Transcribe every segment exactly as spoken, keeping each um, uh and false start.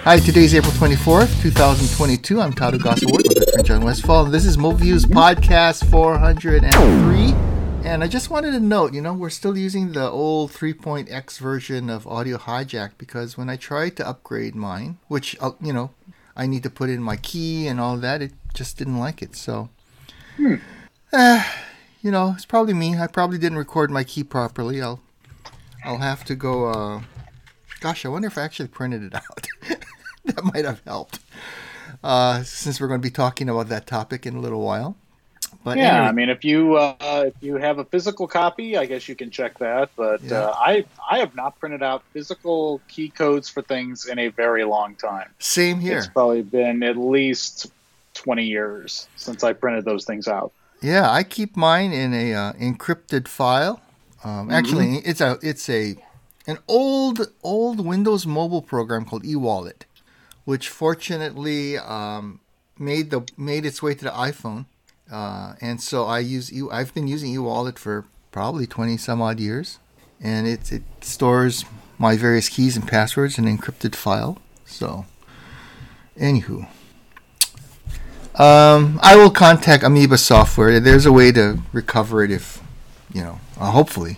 Hi, today's April twenty-fourth, twenty twenty-two. I'm Todd Gossaward with veteran John Westfall. This is MoViews Podcast four hundred three. And I just wanted to note, you know, we're still using the old three point X version of Audio Hijack because when I tried to upgrade mine, which, uh, you know, I need to put in my key and all that, it just didn't like it. So, Hmm. uh, you know, it's probably me. I probably didn't record my key properly. I'll, I'll have to go, uh, gosh, I wonder if I actually printed it out. That might have helped, uh, since we're going to be talking about that topic in a little while. But yeah, anyway, I mean, if you uh, if you have a physical copy, I guess you can check that. But Yeah. uh, I I have not printed out physical key codes for things in a very long time. same here. It's probably been at least twenty years since I printed those things out. Yeah, I keep mine in a uh, encrypted file. Um, Actually, it's a it's a an old old Windows mobile program called eWallet, which fortunately um, made the made its way to the iPhone. Uh, and so I use e- I've been using eWallet for probably twenty some odd years, and it it stores my various keys and passwords in an encrypted file. So, anywho, um, I will contact Amoeba Software. There's a way to recover it if, you know, uh, hopefully.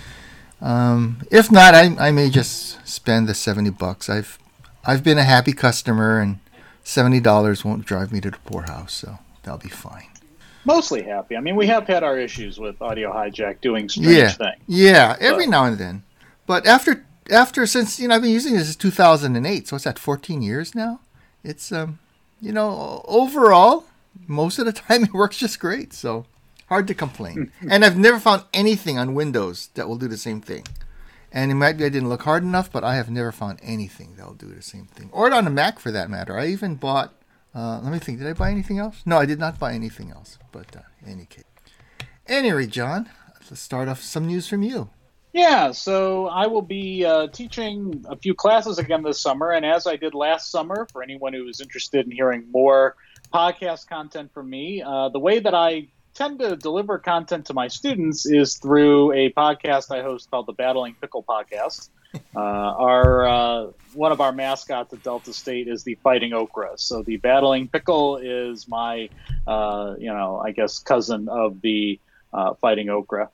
Um, if not, I I may just spend the seventy bucks. I've I've been a happy customer, and seventy dollars won't drive me to the poorhouse, so that'll be fine. Mostly happy. I mean, we have had our issues with Audio Hijack doing strange Yeah, things. yeah, every But- now and then. But after after since you know I've been using this since two thousand eight, so what's that? fourteen years now. It's um, you know, overall, most of the time it works just great. So hard to complain. And I've never found anything on Windows that will do the same thing. And it might be I didn't look hard enough, but I have never found anything that will do the same thing. Or on a Mac for that matter. I even bought. Uh, let me think. Did I buy anything else? No, I did not buy anything else. But uh, in any case. Anyway, John, let's start off some news from you. Yeah, so I will be uh, teaching a few classes again this summer, and as I did last summer, for anyone who is interested in hearing more podcast content from me, uh, the way that I tend to deliver content to my students is through a podcast I host called the Battling Pickle Podcast. Uh, our uh, one of our mascots at Delta State is the Fighting Okra. So the Battling Pickle is my, uh, you know, I guess cousin of the uh, Fighting Okra.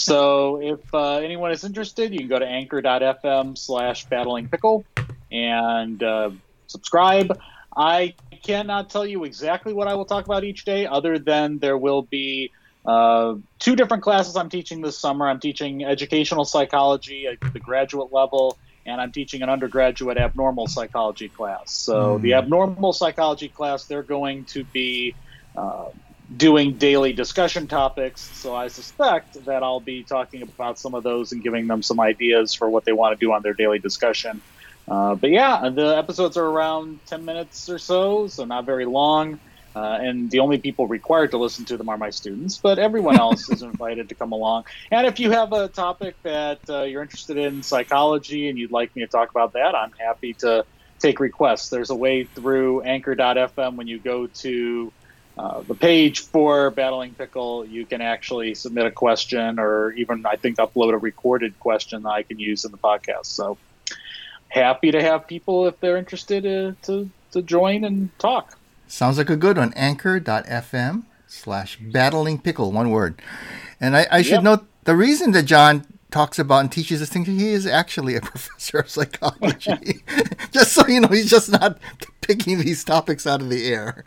So if uh, anyone is interested, you can go to anchor.fm slash battling pickle and uh, subscribe. I cannot tell you exactly what I will talk about each day, other than there will be uh, two different classes I'm teaching this summer. I'm teaching educational psychology at the graduate level, and I'm teaching an undergraduate abnormal psychology class. So Mm. the abnormal psychology class, they're going to be uh, doing daily discussion topics. So I suspect that I'll be talking about some of those and giving them some ideas for what they want to do on their daily discussion. Uh, but yeah, the episodes are around ten minutes or so, so not very long. Uh, and the only people required to listen to them are my students, but everyone else is invited to come along. And if you have a topic that uh, you're interested in psychology and you'd like me to talk about that, I'm happy to take requests. There's a way through anchor.fm when you go to uh, the page for Battling Pickle, you can actually submit a question or even, I think, upload a recorded question that I can use in the podcast. So happy to have people, if they're interested, uh, to, to join and talk. Sounds like a good one. Anchor.fm slash battling pickle, one word. And I, I should Yep. note the reason that John talks about and teaches this thing, he is actually a professor of psychology. Just so you know, he's just not picking these topics out of the air.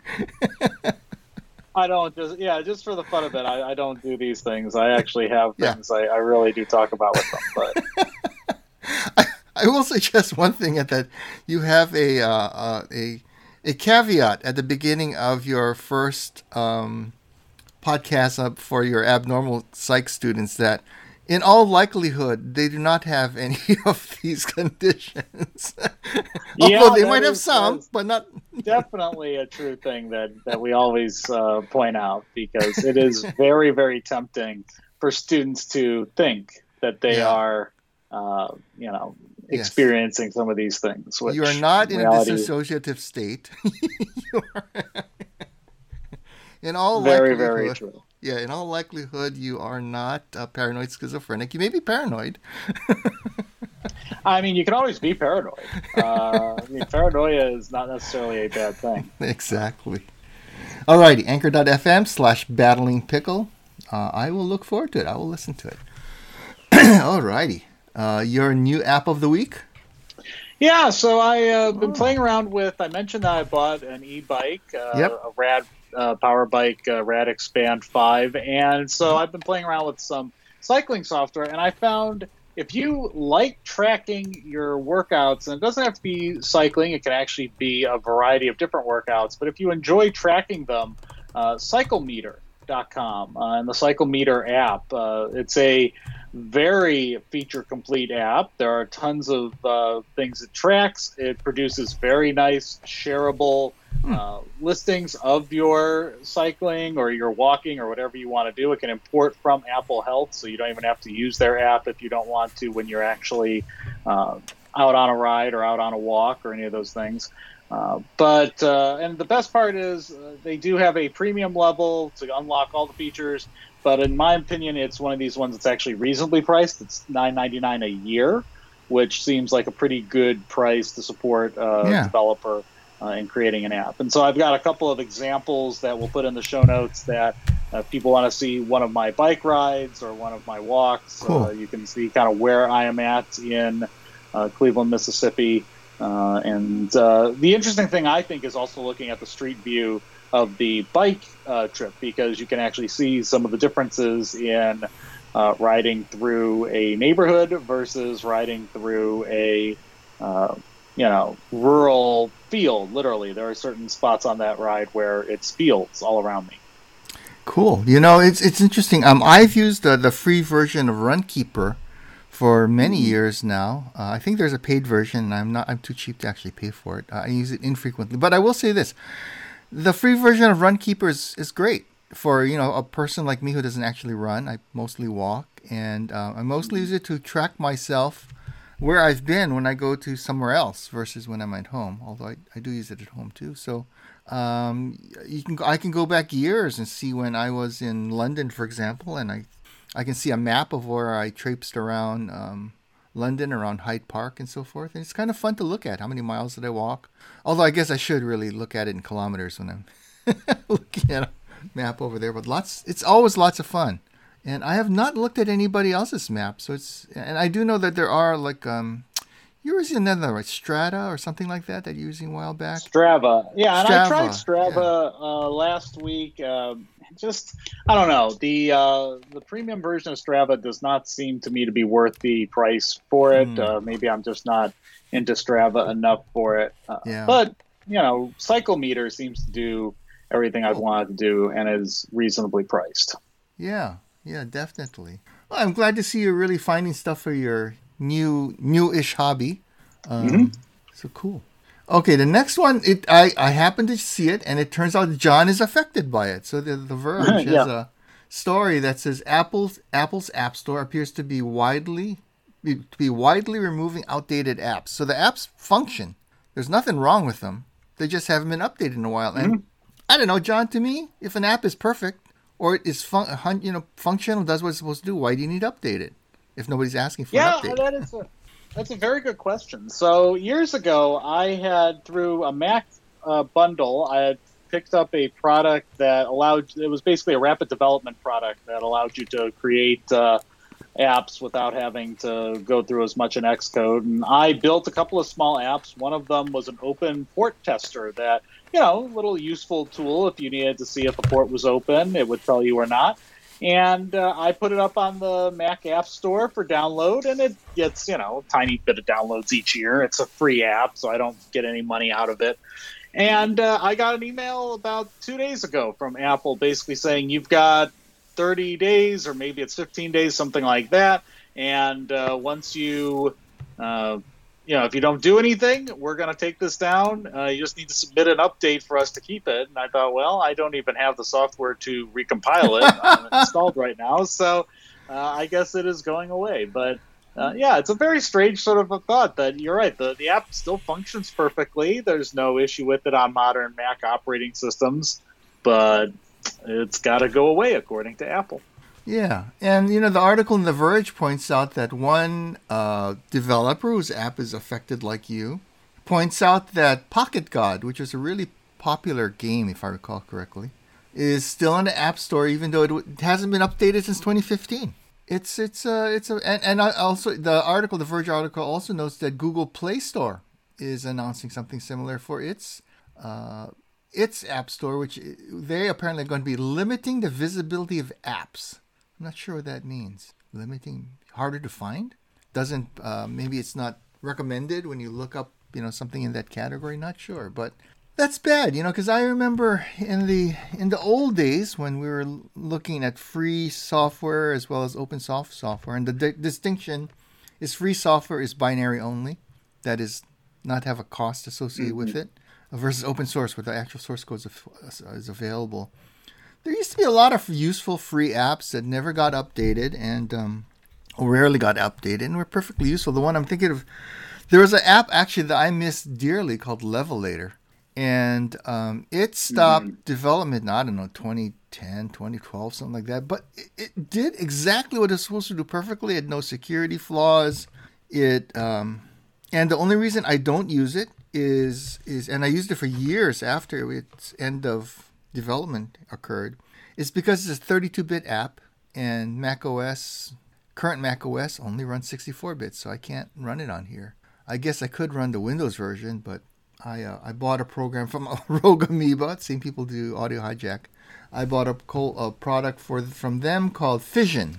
I don't just, yeah, just for the fun of it, I, I don't do these things. I actually have Yeah. things I, I really do talk about with them. But I, I will suggest one thing at that you have a uh, uh, a a caveat at the beginning of your first um, podcast up for your abnormal psych students that in all likelihood they do not have any of these conditions. Yeah, Although they that might have is- some, that's but not. definitely a true thing that, that we always uh, point out, because it is very, very tempting for students to think that they Yeah. are, uh, you know, Yes. experiencing some of these things. Which You are not in reality, a dissociative state. You are in all Very, likelihood, very true. Yeah, in all likelihood, you are not uh, paranoid schizophrenic. You may be paranoid. I mean, you can always be paranoid. Uh, I mean, paranoia is not necessarily a bad thing. Exactly. Alrighty, anchor.fm slash battling pickle. Uh, I will look forward to it. I will listen to it. Alrighty. Uh, your new app of the week? Yeah, so I've uh, been Oh. playing around with, I mentioned that I bought an e-bike, uh, Yep. a Rad uh, power bike, uh, Rad Expand five, and so I've been playing around with some cycling software, and I found if you like tracking your workouts, and it doesn't have to be cycling, it can actually be a variety of different workouts, but if you enjoy tracking them, uh, cyclemeter dot com uh, and the Cyclemeter app, uh, it's a very feature complete app. There are tons of uh, things it tracks. It produces very nice shareable uh, listings of your cycling or your walking or whatever you want to do. It can import from Apple Health, so you don't even have to use their app if you don't want to when you're actually uh, out on a ride or out on a walk or any of those things. Uh, but uh, and the best part is uh, they do have a premium level to unlock all the features. But in my opinion, it's one of these ones that's actually reasonably priced. It's nine ninety-nine a year, which seems like a pretty good price to support a Yeah. developer uh, in creating an app. And so I've got a couple of examples that we'll put in the show notes that uh, if people want to see one of my bike rides or one of my walks. Cool. Uh, you can see kind of where I am at in uh, Cleveland, Mississippi. Uh, and uh, the interesting thing, I think, is also looking at the street view of the bike uh, trip, because you can actually see some of the differences in uh, riding through a neighborhood versus riding through a uh, you know rural field. Literally, there are certain spots on that ride where it's fields all around me. Cool. You know, it's it's interesting. Um, I've used uh, the free version of Runkeeper for many years now. Uh, I think there's a paid version, and I'm not. I'm too cheap to actually pay for it. Uh, I use it infrequently, but I will say this: the free version of Runkeeper is, is great for you know a person like me who doesn't actually run. I mostly walk, and uh, I mostly use it to track myself where I've been when I go to somewhere else versus when I'm at home. Although I, I do use it at home too. So um, you can I can go back years and see when I was in London, for example, and I I can see a map of where I traipsed around um, London, around Hyde Park and so forth. And it's kind of fun to look at. How many miles did I walk? Although I guess I should really look at it in kilometers when I'm looking at a map over there. But lots, it's always lots of fun. And I have not looked at anybody else's map. So it's, and I do know that there are like, um, you were using another, right? Strata or something like that that you were using a while back? Strava. Yeah, and I tried Strava, Strava uh, last week. Um, just, I don't know. The uh, the premium version of Strava does not seem to me to be worth the price for it. Hmm. Uh, maybe I'm just not into Strava enough for it. Uh, Yeah. But, you know, Cyclemeter seems to do everything I'd wanted to do and is reasonably priced. Yeah, yeah, definitely. Well, I'm glad to see you're really finding stuff for your new new-ish hobby. Um, Mm-hmm. So cool. Okay, the next one, it I, I happened to see it, and it turns out John is affected by it. So the, the Verge Yeah. has a story that says Apple's Apple's App Store appears to be widely be, to be widely removing outdated apps. So the apps function. There's nothing wrong with them. They just haven't been updated in a while. And Mm-hmm. I don't know, John. To me, if an app is perfect or it is fun, hun- you know functional, does what it's supposed to do, why do you need to update it if nobody's asking for Yeah, an update? that is a, that's a very good question. So years ago, I had, through a Mac uh, bundle, I had picked up a product that allowed, it was basically a rapid development product that allowed you to create uh, apps without having to go through as much in Xcode. And I built a couple of small apps. One of them was an open port tester that, you know, a little useful tool. If you needed to see if a port was open, it would tell you or not. And uh, I put it up on the Mac App Store for download, and it gets, you know, a tiny bit of downloads each year. It's a free app, so I don't get any money out of it. And uh, I got an email about two days ago from Apple basically saying, you've got thirty days, or maybe it's fifteen days, something like that. And uh, once you, uh, you know, if you don't do anything, we're going to take this down. Uh, you just need to submit an update for us to keep it. And I thought, well, I don't even have the software to recompile it um, installed right now. So uh, I guess it is going away. But uh, yeah, it's a very strange sort of a thought that you're right. The, the app still functions perfectly. There's no issue with it on modern Mac operating systems, but it's got to go away according to Apple. Yeah, and you know the article in The Verge points out that one uh, developer whose app is affected like you points out that Pocket God, which is a really popular game if I recall correctly, is still in the App Store even though it, w- it hasn't been updated since twenty fifteen. It's it's uh it's a and, and also the article, the Verge article also notes that Google Play Store is announcing something similar for its uh, its App Store, which they apparently are going to be limiting the visibility of apps. I'm not sure what that means. Limiting, harder to find? Doesn't, uh, maybe it's not recommended when you look up, you know, something in that category. Not sure, but that's bad, you know, because I remember in the in the old days when we were looking at free software as well as open source software, and the di- distinction is free software is binary only, that is not have a cost associated mm-hmm. with it, versus open source where the actual source code is, is available. There used to be a lot of useful free apps that never got updated and um, rarely got updated and were perfectly useful. The one I'm thinking of, there was an app actually that I missed dearly called Levelator. And um, it stopped mm-hmm. development, I don't know, twenty ten, twenty twelve, something like that. But it, it did exactly what it's supposed to do perfectly. It had no security flaws. It um, and the only reason I don't use it is, is and I used it for years after its end of development occurred, is because it's a thirty-two bit app and macOS, current macOS only runs sixty-four bits, so I can't run it on here. I guess I could run the Windows version, but I uh, I bought a program from Rogue Amoeba. Seen people do Audio Hijack. I bought a, co- a product for from them called Fission,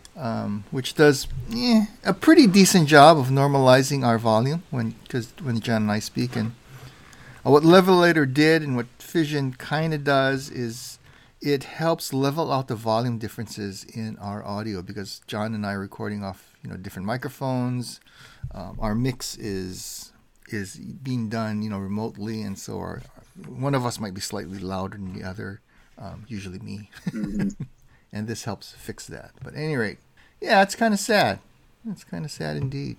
um, which does eh, a pretty decent job of normalizing our volume when because when John and I speak. And uh, what Levelator did and what Fission kind of does is it helps level out the volume differences in our audio because John and I are recording off you know different microphones. Um, our mix is is being done, you know, remotely, and so our, one of us might be slightly louder than the other, um, usually me, mm-hmm. and this helps fix that. But at any rate, yeah, it's kind of sad. It's kind of sad indeed.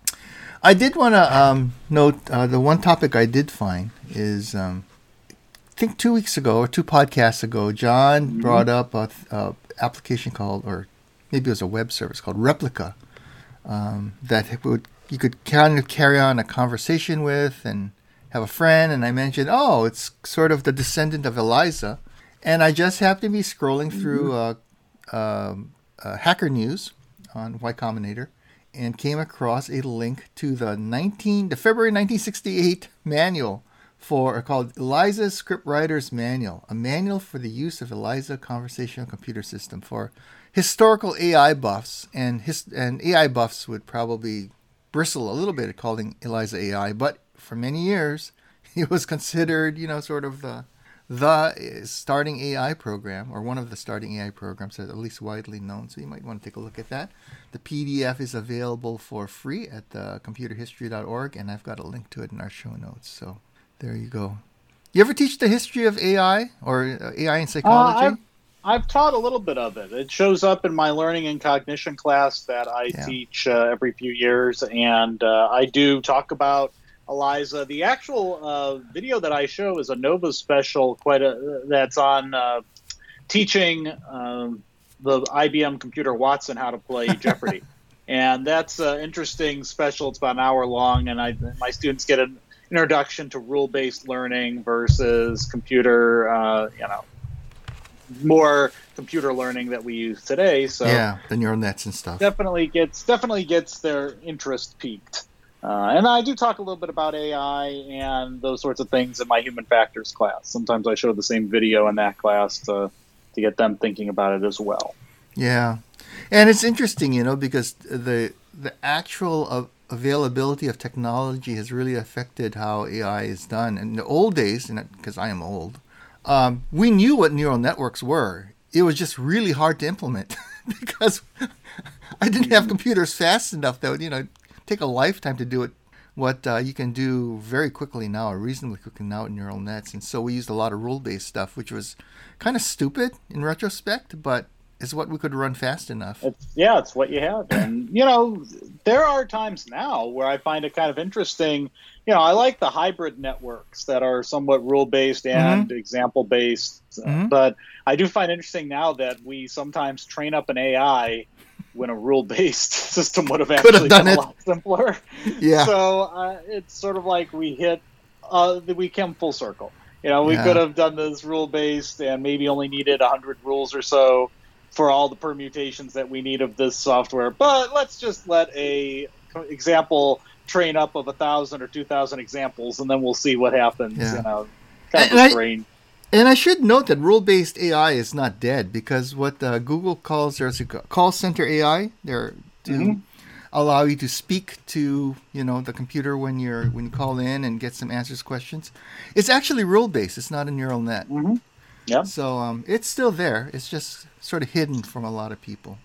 I did want to um, note uh, the one topic I did find is, um, I think two weeks ago or two podcasts ago, John mm-hmm. brought up a, a application called, or maybe it was a web service called Replica, um, that would you could kind of carry on a conversation with and have a friend. And I mentioned, oh, it's sort of the descendant of Eliza. And I just happened to be scrolling mm-hmm. through uh, uh, uh, Hacker News on Y Combinator and came across a link to the nineteen the February nineteen sixty-eight manual for called Eliza's Scriptwriter's Manual, a manual for the use of Eliza Conversational Computer System for historical A I buffs. And his, and A I buffs would probably bristle a little bit at calling Eliza A I, but for many years it was considered, you know, sort of the the starting A I program, or one of the starting A I programs that at least widely known. So you might want to take a look at that. The P D F is available for free at uh, computer history dot org, and I've got a link to it in our show notes. So there you go. You ever teach the history of A I or uh, A I in psychology? Uh, I've, I've taught a little bit of it. It shows up in my learning and cognition class that I yeah. teach uh, every few years, and uh, I do talk about Eliza. The actual uh, video that I show is a Nova special, quite a that's on uh, teaching um, the I B M computer Watson how to play Jeopardy, and that's an interesting special. It's about an hour long, and I my students get an introduction to rule-based learning versus computer, uh, you know. more computer learning that we use today. So yeah, the neural nets and stuff definitely gets definitely gets their interest piqued. Uh, and I do talk a little bit about A I and those sorts of things in my human factors class. Sometimes I show the same video in that class to to get them thinking about it as well. Yeah, and it's interesting, you know, because the the actual uh, availability of technology has really affected how A I is done. In the old days, and because I am old. Um, we knew what neural networks were. It was just really hard to implement because I didn't have computers fast enough that would, you know, take a lifetime to do it. What uh, you can do very quickly now, or reasonably quickly now, in neural nets. And so we used a lot of rule-based stuff, which was kind of stupid in retrospect, but is what we could run fast enough. It's, yeah, it's what you have. And, you know, there are times now where I find it kind of interesting. You know, I like the hybrid networks that are somewhat rule-based and mm-hmm. example-based. Mm-hmm. But I do find interesting now that we sometimes train up an A I when a rule-based system would have actually been a lot simpler. Yeah. So uh, it's sort of like we hit, uh, we came full circle. You know, we yeah. could have done this rule-based and maybe only needed one hundred rules or so for all the permutations that we need of this software. But let's just let a example train up of one thousand or two thousand examples, and then we'll see what happens. Yeah. You know, kind and of a strain. I, and I should note that rule-based A I is not dead, because what uh, Google calls there's a call center A I. They're to mm-hmm. allow you to speak to, you know, the computer when you're when you call in and get some answers to questions. It's actually rule-based. It's not a neural net. Mm-hmm. Yeah. So um, it's still there. It's just sort of hidden from a lot of people.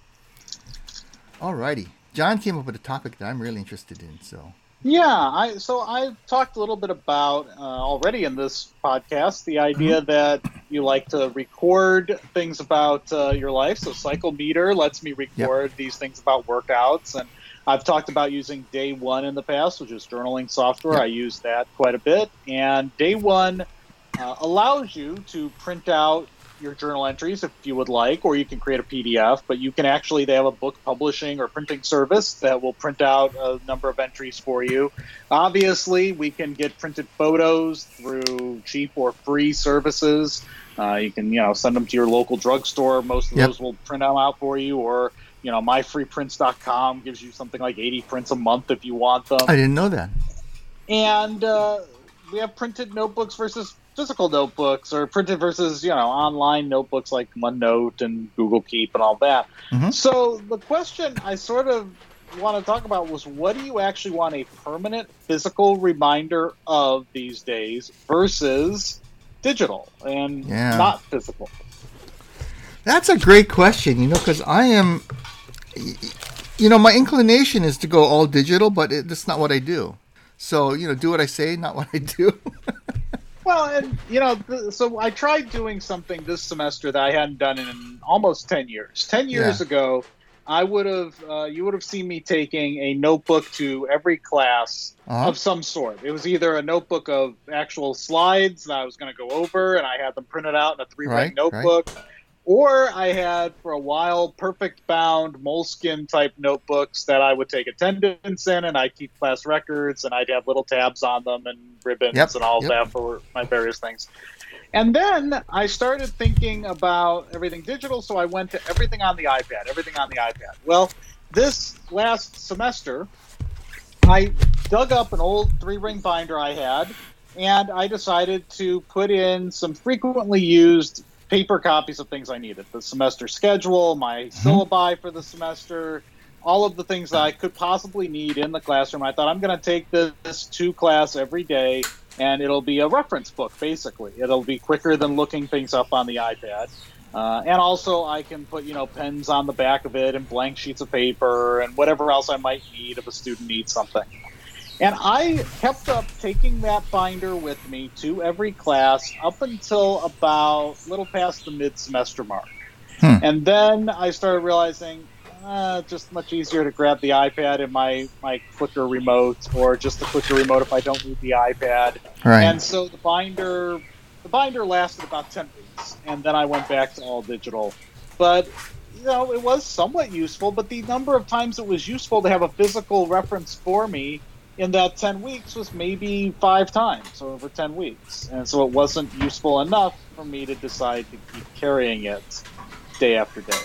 Alrighty. John came up with a topic that I'm really interested in. So yeah, I so I've talked a little bit about uh, already in this podcast the idea mm-hmm. that you like to record things about uh, your life. So Cycle Meter lets me record yep. these things about workouts, and I've talked about using Day One in the past, which is journaling software. Yep. I use that quite a bit, and Day One uh, allows you to print out your journal entries if you would like, or you can create a P D F, but you can actually, they have a book publishing or printing service that will print out a number of entries for you. Obviously, we can get printed photos through cheap or free services. Uh, you can, you know, send them to your local drugstore. Most of yep. those will print them out for you, or, you know, my free prints dot com gives you something like eighty prints a month if you want them. I didn't know that. And uh, we have printed notebooks versus physical notebooks, or printed versus, you know, online notebooks like OneNote and Google Keep and all that. Mm-hmm. So the question I sort of want to talk about was, what do you actually want a permanent physical reminder of these days versus digital and yeah. not physical? That's a great question, you know, because I am, you know, my inclination is to go all digital, but it, that's not what I do. So, you know, do what I say, not what I do. Well, and, you know, th- so I tried doing something this semester that I hadn't done in almost ten years. ten years yeah. ago, I would have, uh, you would have seen me taking a notebook to every class uh-huh. of some sort. It was either a notebook of actual slides that I was going to go over, and I had them printed out in a three-ring right, notebook. Right. Or I had, for a while, perfect bound Moleskine type notebooks that I would take attendance in, and I'd keep class records, and I'd have little tabs on them and ribbons yep, and all yep. that for my various things. And then I started thinking about everything digital, so I went to everything on the iPad, everything on the iPad. Well, this last semester, I dug up an old three-ring binder I had, and I decided to put in some frequently used paper copies of things I needed. The semester schedule, my mm-hmm. syllabi for the semester, all of the things that I could possibly need in the classroom. I thought, I'm going to take this to class every day, and it'll be a reference book, basically. It'll be quicker than looking things up on the iPad. Uh, and also I can put, you know, pens on the back of it and blank sheets of paper and whatever else I might need if a student needs something. And I kept up taking that binder with me to every class up until about a little past the mid-semester mark. Hmm. And then I started realizing, uh, just much easier to grab the iPad and my, my clicker remote, or just the clicker remote if I don't need the iPad. Right. And so the binder, the binder lasted about ten weeks, and then I went back to all digital. But, you know, it was somewhat useful, but the number of times it was useful to have a physical reference for me in that ten weeks was maybe five times over ten weeks. And so it wasn't useful enough for me to decide to keep carrying it day after day.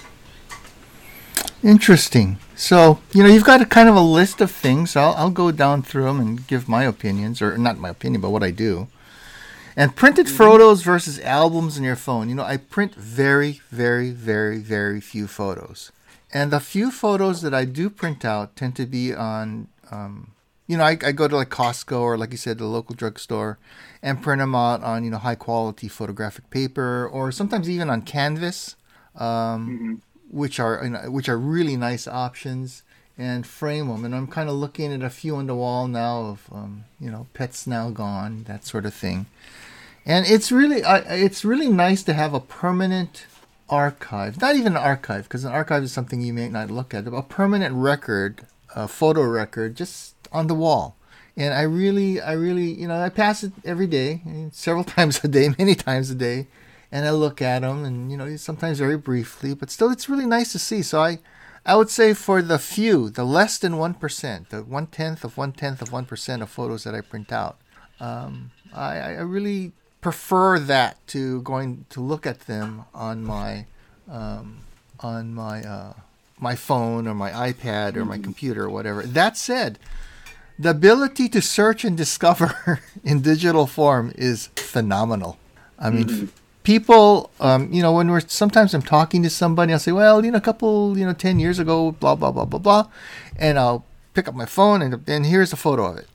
Interesting. So, you know, you've got a kind of a list of things. I'll, I'll go down through them and give my opinions, or not my opinion, but what I do. And printed mm-hmm. photos versus albums in your phone. You know, I print very, very, very, very few photos. And the few photos that I do print out tend to be on... Um, You know, I, I go to like Costco or, like you said, the local drugstore and print them out on, you know, high quality photographic paper, or sometimes even on canvas, um, mm-hmm. which are you know, which are really nice options, and frame them. And I'm kind of looking at a few on the wall now of, um, you know, Pets Now Gone, that sort of thing. And it's really, uh, it's really nice to have a permanent archive, not even an archive, because an archive is something you may not look at, a permanent record, a photo record, just on the wall. And I really, I really, you know, I pass it every day, several times a day, many times a day, and I look at them, and you know, sometimes very briefly, but still, it's really nice to see. So I, I would say for the few, the less than one percent, the one tenth of one tenth of one percent of photos that I print out, um, I, I really prefer that to going to look at them on my, um, on my, uh, my phone or my iPad or my computer or whatever. That said, the ability to search and discover in digital form is phenomenal. I mean, mm-hmm. people, um, you know, when we're sometimes I'm talking to somebody, I'll say, well, you know, a couple, you know, ten years ago, blah, blah, blah, blah, blah. And I'll pick up my phone and, and here's a photo of it.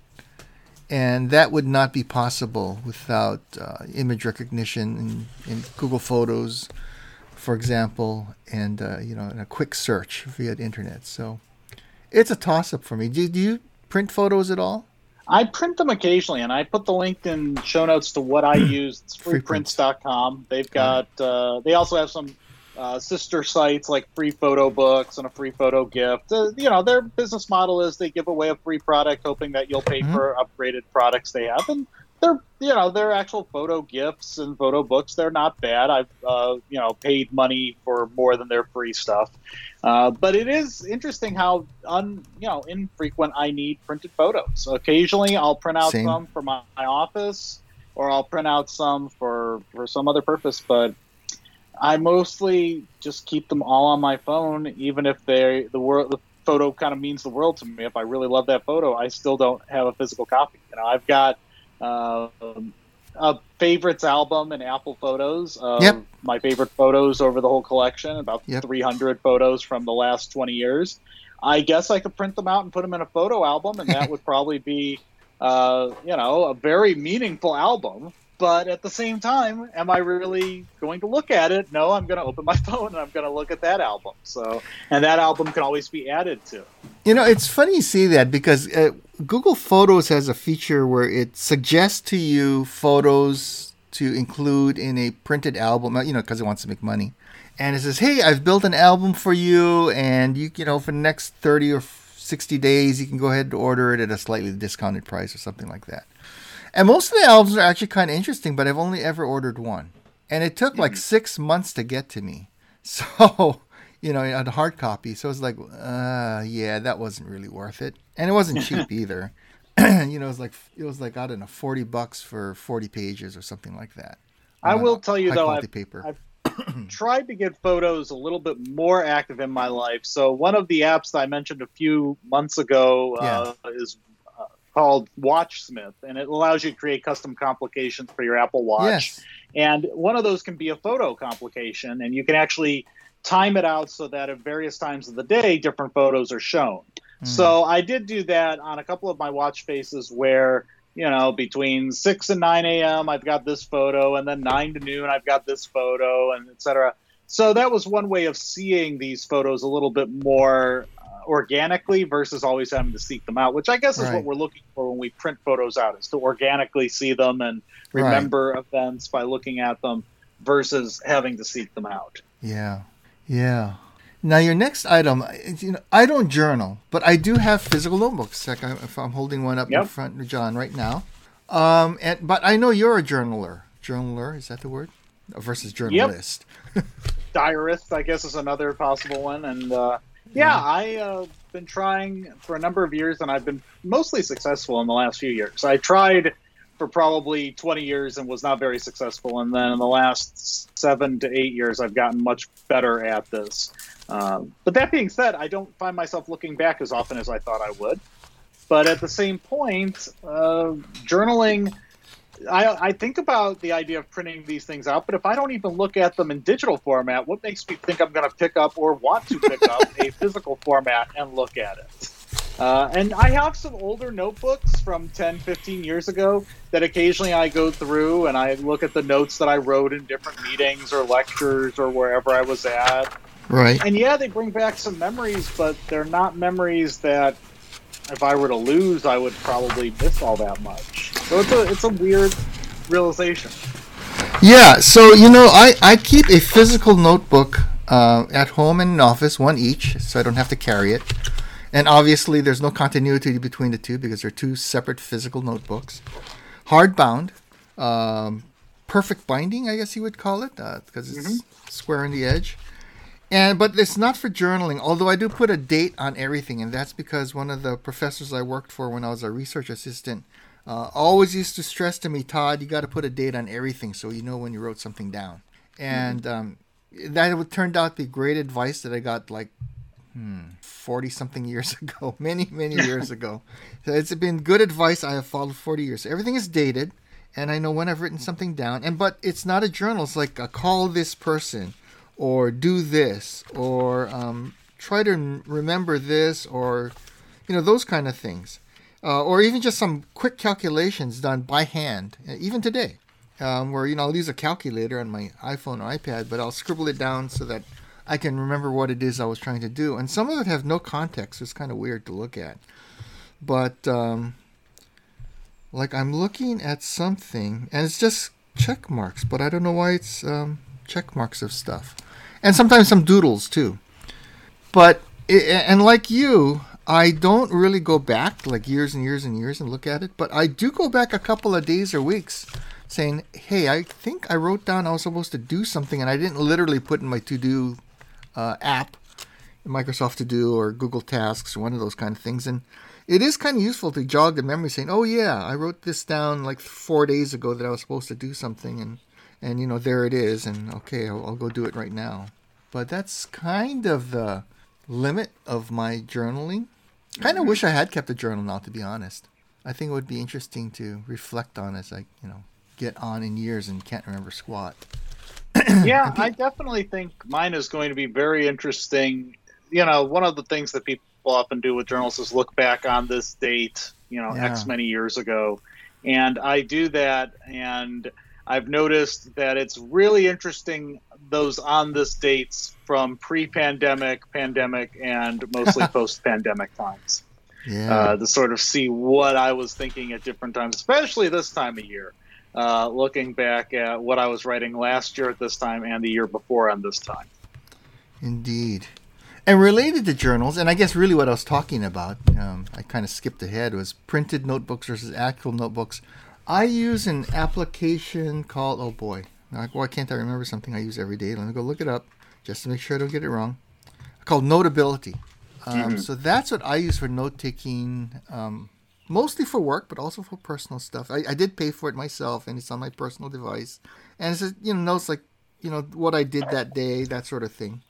And that would not be possible without uh, image recognition in, in Google Photos, for example, and, uh, you know, and a quick search via the internet. So it's a toss-up for me. Do, do you print photos at all? I print them occasionally, and I put the link in show notes to what I use. It's free prints dot com. They've got, uh, they also have some uh, sister sites like Free Photo Books and a free photo gift. Uh, you know, their business model is they give away a free product, hoping that you'll pay mm-hmm. for upgraded products they have. And they're, you know, they're actual photo gifts and photo books. They're not bad. I've, uh, you know, paid money for more than their free stuff. Uh, but it is interesting how, un, you know, infrequent I need printed photos. So occasionally I'll print out Same. some for my, my office, or I'll print out some for, for some other purpose. But I mostly just keep them all on my phone, even if they the world the photo kind of means the world to me. If I really love that photo, I still don't have a physical copy. You know, I've got uh, a favorites album in Apple Photos of yep. my favorite photos over the whole collection, about yep. three hundred photos from the last twenty years. I guess I could print them out and put them in a photo album, and that would probably be, uh, you know, a very meaningful album. But at the same time, am I really going to look at it? No, I'm going to open my phone and I'm going to look at that album. So, and that album can always be added to. You know, it's funny you say that because uh, Google Photos has a feature where it suggests to you photos to include in a printed album, you know, because it wants to make money. And it says, hey, I've built an album for you, and you, you know, for the next thirty or sixty days, you can go ahead and order it at a slightly discounted price or something like that. And most of the albums are actually kind of interesting, but I've only ever ordered one. And it took like six months to get to me. So, you know, a hard copy. So it's like, uh, yeah, that wasn't really worth it. And it wasn't cheap either. You know, it was like, it was like, I don't know, forty bucks for forty pages or something like that. I uh, will tell you, though, I've, paper. I've tried to get photos a little bit more active in my life. So one of the apps that I mentioned a few months ago uh, yeah. is called WatchSmith, and it allows you to create custom complications for your Apple Watch. Yes. And one of those can be a photo complication, and you can actually time it out so that at various times of the day, different photos are shown. Mm. So I did do that on a couple of my watch faces where, you know, between six and nine a.m., I've got this photo, and then nine to noon, I've got this photo, and et cetera. So that was one way of seeing these photos a little bit more organically versus always having to seek them out, which I guess is right. what we're looking for when we print photos out, is to organically see them and remember right. events by looking at them versus having to seek them out. Yeah. Yeah. Now your next item, you know, I don't journal, but I do have physical notebooks. Like if I'm holding one up yep. in front of John right now. Um, and but I know you're a journaler. Journaler, is that the word? Versus journalist. Yep. Diarist, I guess, is another possible one. And uh Yeah, I've uh, been trying for a number of years, and I've been mostly successful in the last few years. I tried for probably twenty years and was not very successful, and then in the last seven to eight years, I've gotten much better at this. Um, but that being said, I don't find myself looking back as often as I thought I would. But at the same point, uh, journaling... I, I think about the idea of printing these things out, but if I don't even look at them in digital format, what makes me think I'm going to pick up or want to pick up a physical format and look at it? Uh, and I have some older notebooks from ten, fifteen years ago that occasionally I go through and I look at the notes that I wrote in different meetings or lectures or wherever I was at. Right. And yeah, they bring back some memories, but they're not memories that if I were to lose, I would probably miss all that much. So it's a it's a weird realization. Yeah, so you know, I, I keep a physical notebook uh, at home and in office, one each, so I don't have to carry it. And obviously, there's no continuity between the two because they're two separate physical notebooks. Hardbound, um, perfect binding, I guess you would call it, because uh, it's mm-hmm. square on the edge. And but it's not for journaling, although I do put a date on everything, and that's because one of the professors I worked for when I was a research assistant uh, always used to stress to me, Todd, you got to put a date on everything so you know when you wrote something down. And um, that turned out to be great advice that I got like forty-something years ago, many, many years ago. So it's been good advice I have followed forty years. So everything is dated, and I know when I've written something down. And but it's not a journal. It's like a call this person, or do this, or um, try to remember this, or you know those kind of things, uh, or even just some quick calculations done by hand, even today, um, where you know I'll use a calculator on my iPhone or iPad, but I'll scribble it down so that I can remember what it is I was trying to do. And some of it have no context. It's kind of weird to look at. But, um, like, I'm looking at something, and it's just check marks, but I don't know why it's um, check marks of stuff. And sometimes some doodles, too. But, and like you, I don't really go back, like, years and years and years and look at it. But I do go back a couple of days or weeks saying, hey, I think I wrote down I was supposed to do something, and I didn't literally put in my to-do Uh, app, Microsoft To Do or Google Tasks or one of those kind of things. And it is kind of useful to jog the memory saying, oh yeah, I wrote this down like four days ago that I was supposed to do something, and, and you know, there it is, and okay, I'll, I'll go do it right now. But that's kind of the limit of my journaling. Kind of wish I had kept a journal now, to be honest. I think it would be interesting to reflect on as I, you know, get on in years and can't remember squat. Yeah, I definitely think mine is going to be very interesting. You know, one of the things that people often do with journals is look back on this date, you know, Yeah. X many years ago. And I do that, and I've noticed that it's really interesting, those on this dates from pre-pandemic, pandemic, and mostly post-pandemic times. Yeah. Uh, to sort of see what I was thinking at different times, especially this time of year. Uh, looking back at what I was writing last year at this time and the year before on this time. Indeed. And related to journals, and I guess really what I was talking about, um, I kind of skipped ahead, was printed notebooks versus actual notebooks. I use an application called, oh boy, why can't I remember something I use every day? Let me go look it up just to make sure I don't get it wrong. Called Notability. Um, mm-hmm. So that's what I use for note-taking, um, mostly for work, but also for personal stuff. I, I did pay for it myself, and it's on my personal device. And it's just, you know, notes like, you know, what I did that day, that sort of thing.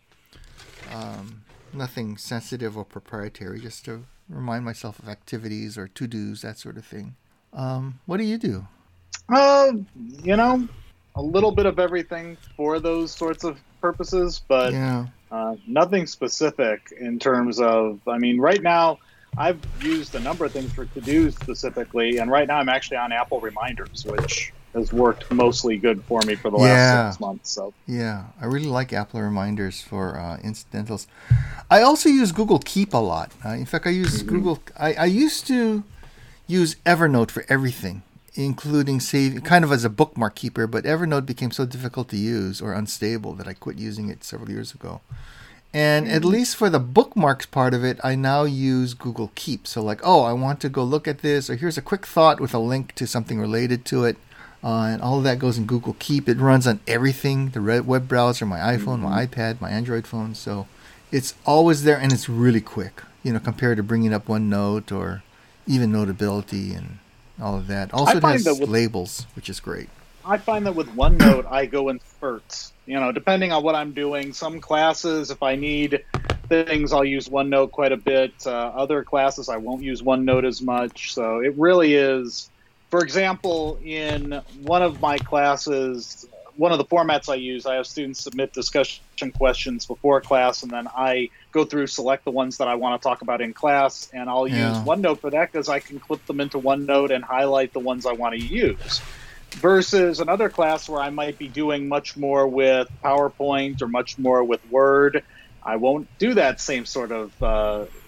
Um, nothing sensitive or proprietary, just to remind myself of activities or to-dos, that sort of thing. Um, what do you do? Uh, you know, a little bit of everything for those sorts of purposes, but yeah. uh, nothing specific in terms of, I mean, right now, I've used a number of things for to-dos specifically, and right now I'm actually on Apple Reminders, which has worked mostly good for me for the last yeah. six months. So yeah, I really like Apple Reminders for uh, incidentals. I also use Google Keep a lot. Uh, in fact, I use mm-hmm. Google. I, I used to use Evernote for everything, including save, kind of as a bookmark keeper. But Evernote became so difficult to use or unstable that I quit using it several years ago. And mm-hmm. at least for the bookmarks part of it, I now use Google Keep. So like, oh, I want to go look at this, or here's a quick thought with a link to something related to it. Uh, and all of that goes in Google Keep. It runs on everything, the web browser, my iPhone, mm-hmm. my iPad, my Android phone. So it's always there, and it's really quick, you know, compared to bringing up OneNote or even Notability and all of that. Also, it has with, labels, which is great. I find that with OneNote, I go in spurts. You know, depending on what I'm doing. Some classes, if I need things, I'll use OneNote quite a bit. Uh, other classes, I won't use OneNote as much. So it really is. For example, in one of my classes, one of the formats I use, I have students submit discussion questions before class, and then I go through, select the ones that I want to talk about in class, and I'll yeah. use OneNote for that because I can clip them into OneNote and highlight the ones I want to use. Versus another class where I might be doing much more with PowerPoint or much more with Word, I won't do that same sort of uh,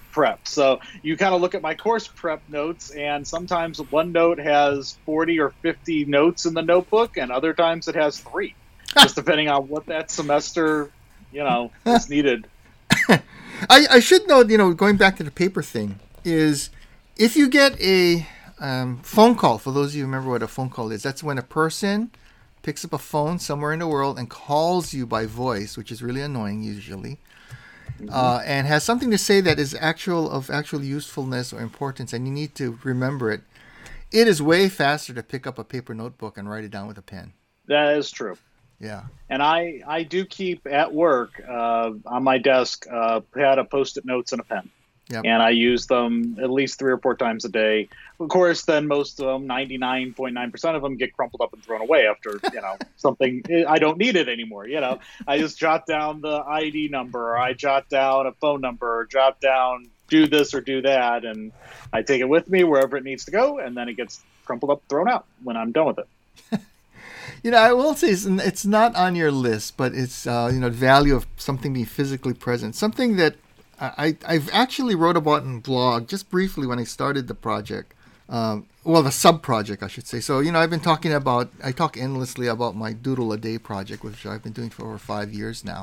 prep. So you kind of look at my course prep notes, and sometimes one note has forty or fifty notes in the notebook, and other times it has three, just depending on what that semester, you know, is needed. I, I should note, you know, going back to the paper thing, is if you get a um, phone call, for those of you who remember what a phone call is, that's when a person picks up a phone somewhere in the world and calls you by voice, which is really annoying usually, mm-hmm. uh, and has something to say that is actual of actual usefulness or importance, and you need to remember it. It is way faster to pick up a paper notebook and write it down with a pen. That is true. Yeah. And I, I do keep at work uh, on my desk uh, pad of Post-it notes and a pen. Yep. And I use them at least three or four times a day. Of course, then most of them, ninety-nine point nine percent of them, get crumpled up and thrown away after, you know, something. I don't need it anymore. You know, I just jot down the I D number, or I jot down a phone number, or jot down do this or do that, and I take it with me wherever it needs to go, and then it gets crumpled up, thrown out when I'm done with it. You know, I will say it's, it's not on your list, but it's, uh, you know, the value of something being physically present. Something that I, I've actually wrote about in blog just briefly when I started the project. Um, well, the sub-project, I should say. So, you know, I've been talking about, I talk endlessly about my Doodle a Day project, which I've been doing for over five years now.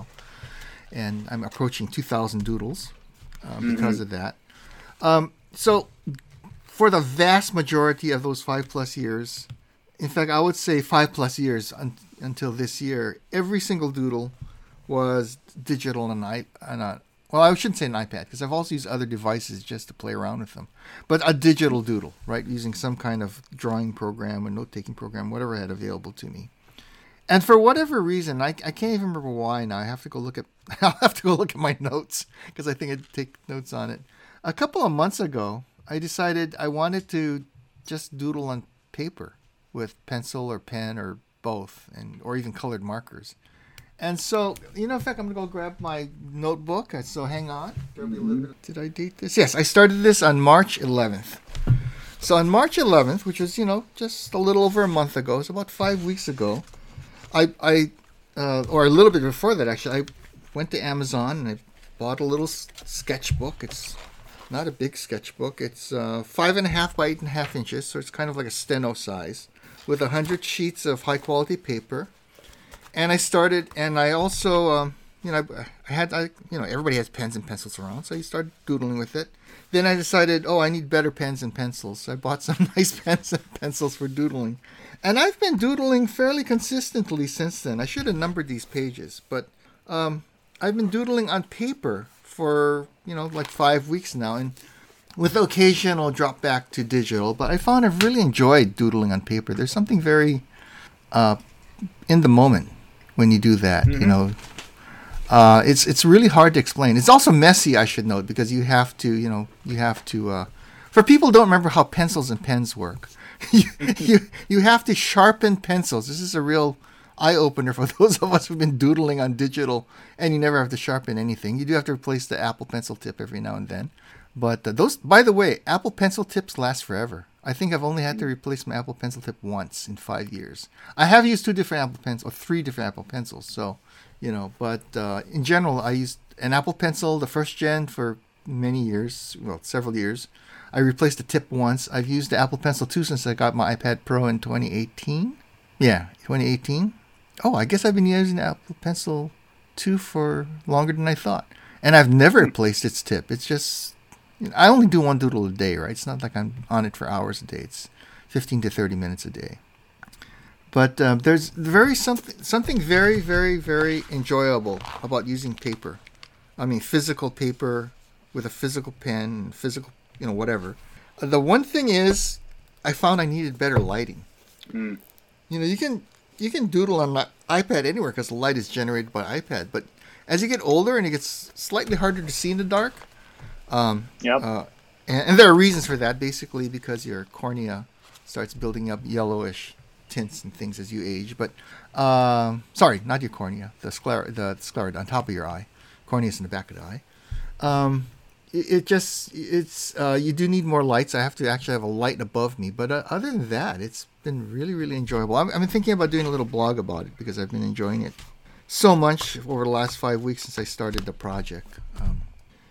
And I'm approaching two thousand doodles uh, because mm-hmm. of that. Um, so, for the vast majority of those five plus years, in fact, I would say five plus years un- until this year, every single doodle was digital on an iPad. Well, I shouldn't say an iPad, because I've also used other devices just to play around with them. But a digital doodle, right, using some kind of drawing program or note-taking program, whatever I had available to me. And for whatever reason, I, I can't even remember why now. I have to go look at I'll have to go look at my notes, because I think I'd take notes on it. A couple of months ago, I decided I wanted to just doodle on paper with pencil or pen or both, and or even colored markers. And so, you know, in fact, I'm going to go grab my notebook. So hang on. There'll be a little bit. Did I date this? Yes, I started this on March eleventh. So on March eleventh, which was, you know, just a little over a month ago, it's about five weeks ago, I, I uh, or a little bit before that, actually, I went to Amazon and I bought a little sketchbook. It's not a big sketchbook. It's uh, five and a half by eight and a half inches, so it's kind of like a steno size, with a hundred sheets of high quality paper. And I started, and I also, um, you know, I had, I, you know, everybody has pens and pencils around, so I started doodling with it. Then I decided, oh, I need better pens and pencils. So I bought some nice pens and pencils for doodling. And I've been doodling fairly consistently since then. I should have numbered these pages, but um, I've been doodling on paper for, you know, like five weeks now. And with occasional drop back to digital, but I found I've really enjoyed doodling on paper. There's something very uh, in the moment when you do that, mm-hmm. you know. Uh, it's it's really hard to explain. It's also messy, I should note, because you have to, you know, you have to. Uh, for people who don't remember how pencils and pens work, you, you you have to sharpen pencils. This is a real eye opener for those of us who've been doodling on digital, and you never have to sharpen anything. You do have to replace the Apple Pencil tip every now and then. But uh, those, by the way, Apple Pencil tips last forever. I think I've only had to replace my Apple Pencil tip once in five years. I have used two different Apple Pencils, or three different Apple Pencils, so, you know, but uh, in general, I used an Apple Pencil, the first gen, for many years, well, several years. I replaced the tip once. I've used the Apple Pencil two since I got my iPad Pro in twenty eighteen. Yeah, twenty eighteen. Oh, I guess I've been using the Apple Pencil two for longer than I thought. And I've never replaced its tip. It's just... I only do one doodle a day, right? It's not like I'm on it for hours a day. It's fifteen to thirty minutes a day. But um, there's very something something very, very, very enjoyable about using paper. I mean, physical paper with a physical pen, physical, you know, whatever. Uh, the one thing is, I found I needed better lighting. Mm. You know, you can you can doodle on my iPad anywhere because the light is generated by iPad. But as you get older and it gets slightly harder to see in the dark, Um, yep. Uh, and, and there are reasons for that, basically because your cornea starts building up yellowish tints and things as you age. But, um, sorry, not your cornea, the scler- the scleroid on top of your eye. Cornea is in the back of the eye. Um, it, it just, it's, uh, you do need more lights. I have to actually have a light above me. But uh, other than that, it's been really, really enjoyable. I'm, I've been thinking about doing a little blog about it because I've been enjoying it so much over the last five weeks since I started the project. Um,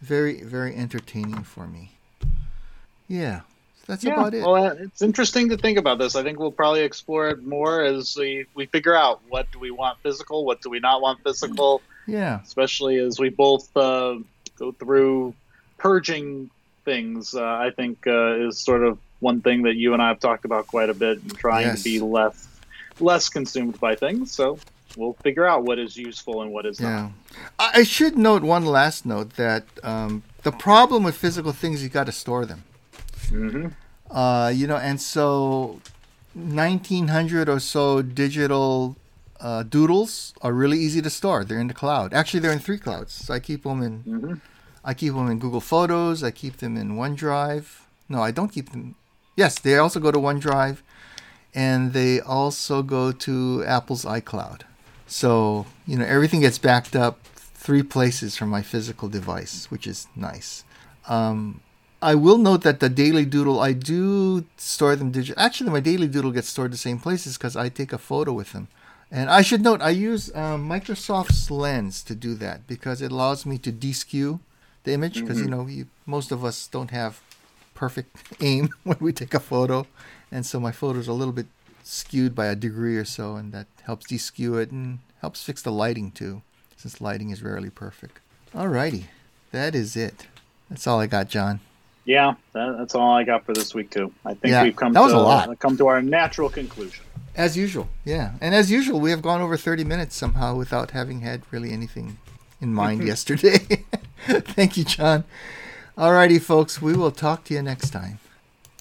very, very entertaining for me. Yeah, that's yeah, about it. Well, uh, it's interesting to think about this. I think we'll probably explore it more as we, we figure out what do we want physical, what do we not want physical. Yeah. Especially as we both uh, go through purging things, uh, I think uh, is sort of one thing that you and I have talked about quite a bit, and trying yes. to be less less consumed by things. So we'll figure out what is useful and what is yeah. not. I should note one last note that um, the problem with physical things, you got to store them. Mm-hmm. Uh, you know, and so nineteen hundred or so digital uh, doodles are really easy to store. They're in the cloud. Actually, they're in three clouds. So I keep them in. Mm-hmm. I keep them in Google Photos. I keep them in OneDrive. No, I don't keep them. Yes, they also go to OneDrive, and they also go to Apple's iCloud. So you know, everything gets backed up three places from my physical device, which is nice. Um, I will note that the Daily Doodle, I do store them digital. Actually, my Daily Doodle gets stored the same places because I take a photo with them. And I should note, I use um, Microsoft's Lens to do that because it allows me to deskew the image because, mm-hmm. you know, you, most of us don't have perfect aim when we take a photo. And so my photos are a little bit skewed by a degree or so, and that helps deskew it and helps fix the lighting too, since lighting is rarely perfect. Alrighty, that is it. That's all I got, John. Yeah, that, that's all I got for this week too. I think yeah, we've come that was to a lot. come to our natural conclusion. As usual, yeah. And as usual, we have gone over thirty minutes somehow without having had really anything in mind yesterday. Thank you, John. Alrighty, folks, we will talk to you next time.